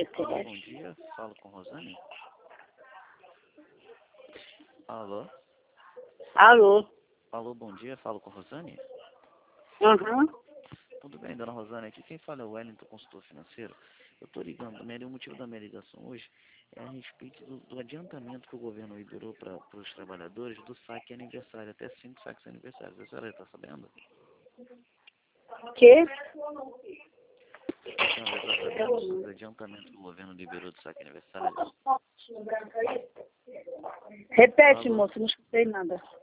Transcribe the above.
Alô, bom dia. Falo com Rosane. Alô? Alô? Alô, bom dia. Falo com Rosane. Uhum. Tudo bem, dona Rosane? Aqui quem fala é o Wellington, consultor financeiro. Eu estou ligando, o motivo da minha ligação hoje é a respeito do adiantamento que o governo liberou para os trabalhadores do saque aniversário, até 5 saques aniversários. A senhora está sabendo? Que? A senhora está sabendo sobre o adiantamento que o governo liberou do saque aniversário? Repete, Alô? moço, não escutei nada.